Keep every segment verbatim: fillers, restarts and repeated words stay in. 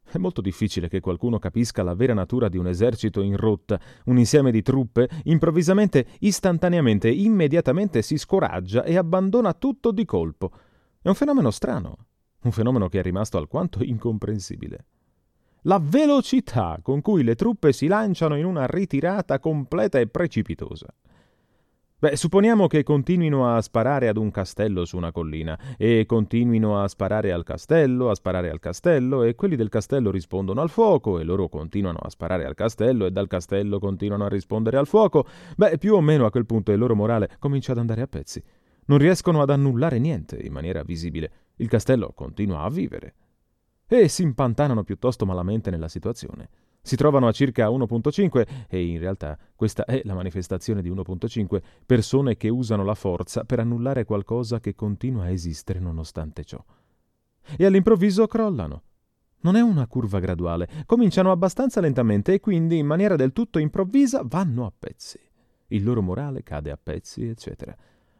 È molto difficile che qualcuno capisca la vera natura di un esercito in rotta, un insieme di truppe, improvvisamente, istantaneamente, immediatamente si scoraggia e abbandona tutto di colpo. È un fenomeno strano, un fenomeno che è rimasto alquanto incomprensibile. La velocità con cui le truppe si lanciano in una ritirata completa e precipitosa. Beh, supponiamo che continuino a sparare ad un castello su una collina e continuino a sparare al castello, a sparare al castello e quelli del castello rispondono al fuoco e loro continuano a sparare al castello e dal castello continuano a rispondere al fuoco. Beh, più o meno a quel punto il loro morale comincia ad andare a pezzi. Non riescono ad annullare niente in maniera visibile. Il castello continua a vivere. E si impantanano piuttosto malamente nella situazione. Si trovano a circa uno virgola cinque, e in realtà questa è la manifestazione di uno virgola cinque, persone che usano la forza per annullare qualcosa che continua a esistere nonostante ciò. E all'improvviso crollano. Non è una curva graduale, cominciano abbastanza lentamente e quindi in maniera del tutto improvvisa vanno a pezzi. Il loro morale cade a pezzi, eccetera.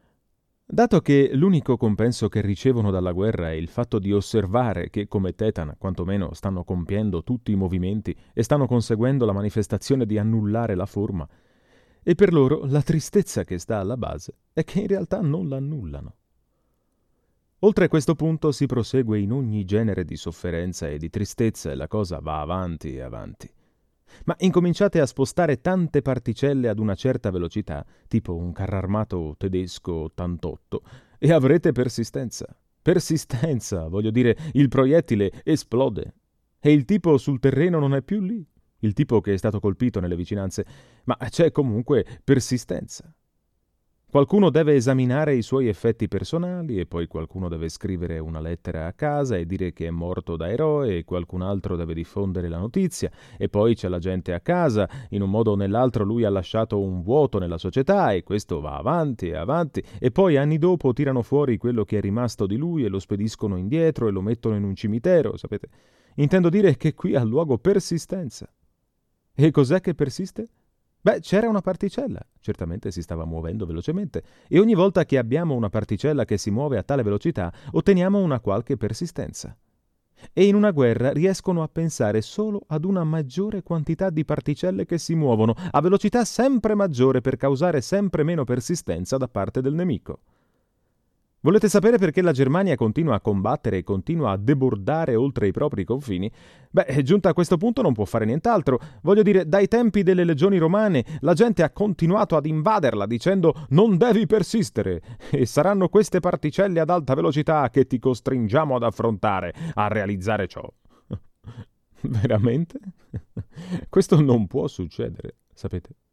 Dato che l'unico compenso che ricevono dalla guerra è il fatto di osservare che, come Tetan, quantomeno stanno compiendo tutti i movimenti e stanno conseguendo la manifestazione di annullare la forma, e per loro la tristezza che sta alla base è che in realtà non l'annullano. Oltre questo punto si prosegue in ogni genere di sofferenza e di tristezza e la cosa va avanti e avanti. Ma incominciate a spostare tante particelle ad una certa velocità, tipo un carro armato tedesco ottantotto, e avrete persistenza. Persistenza, voglio dire, il proiettile esplode. E il tipo sul terreno non è più lì, il tipo che è stato colpito nelle vicinanze, ma c'è comunque persistenza. Qualcuno deve esaminare i suoi effetti personali e poi qualcuno deve scrivere una lettera a casa e dire che è morto da eroe e qualcun altro deve diffondere la notizia e poi c'è la gente a casa, in un modo o nell'altro lui ha lasciato un vuoto nella società e questo va avanti e avanti e poi anni dopo tirano fuori quello che è rimasto di lui e lo spediscono indietro e lo mettono in un cimitero, sapete? Intendo dire che qui ha luogo persistenza. E cos'è che persiste? Beh, c'era una particella, certamente si stava muovendo velocemente, e ogni volta che abbiamo una particella che si muove a tale velocità, otteniamo una qualche persistenza. E in una guerra riescono a pensare solo ad una maggiore quantità di particelle che si muovono a velocità sempre maggiore per causare sempre meno persistenza da parte del nemico. Volete sapere perché la Germania continua a combattere e continua a debordare oltre i propri confini? Beh, giunta a questo punto non può fare nient'altro. Voglio dire, dai tempi delle legioni romane la gente ha continuato ad invaderla dicendo non devi persistere e saranno queste particelle ad alta velocità che ti costringiamo ad affrontare, a realizzare ciò. Veramente? Questo non può succedere, sapete?